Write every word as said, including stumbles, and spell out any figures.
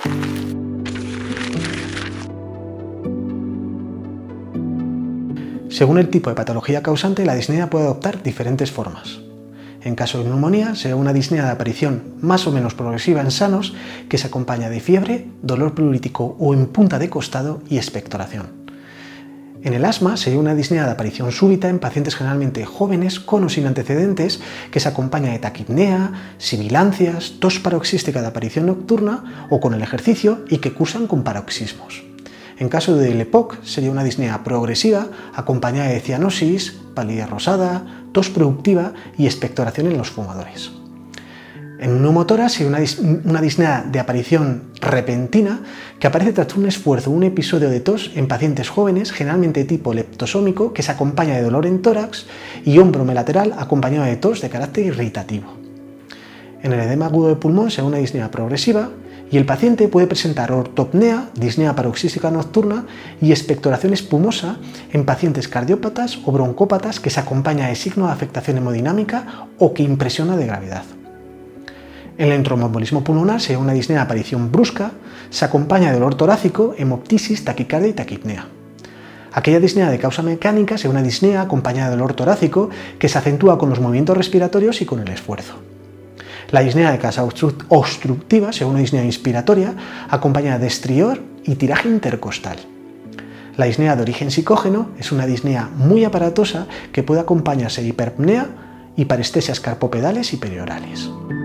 Según el tipo de patología causante, la disnea puede adoptar diferentes formas. En caso de neumonía, será una disnea de aparición más o menos progresiva en sanos que se acompaña de fiebre, dolor pleurítico o en punta de costado y expectoración. En el asma sería una disnea de aparición súbita en pacientes generalmente jóvenes con o sin antecedentes que se acompaña de taquipnea, sibilancias, tos paroxística de aparición nocturna o con el ejercicio y que cursan con paroxismos. En caso de L E P O C sería una disnea progresiva acompañada de cianosis, palidez rosada, tos productiva y expectoración en los fumadores. En neumotórax sería una, dis una disnea de aparición repentina que aparece tras un esfuerzo o un episodio de tos en pacientes jóvenes, generalmente de tipo leptosómico, que se acompaña de dolor en tórax y hombro lateral acompañado de tos de carácter irritativo. En el edema agudo de pulmón sería una disnea progresiva y el paciente puede presentar ortopnea, disnea paroxística nocturna y expectoración espumosa en pacientes cardiópatas o broncópatas que se acompaña de signo de afectación hemodinámica o que impresiona de gravedad. En el tromboembolismo pulmonar sería una disnea de aparición brusca, se acompaña de dolor torácico, hemoptisis, taquicardia y taquipnea. Aquella disnea de causa mecánica sería una disnea acompañada de dolor torácico que se acentúa con los movimientos respiratorios y con el esfuerzo. La disnea de causa obstructiva sería una disnea inspiratoria acompañada de estrior y tiraje intercostal. La disnea de origen psicógeno es una disnea muy aparatosa que puede acompañarse de hiperpnea y parestesias carpopedales y periorales.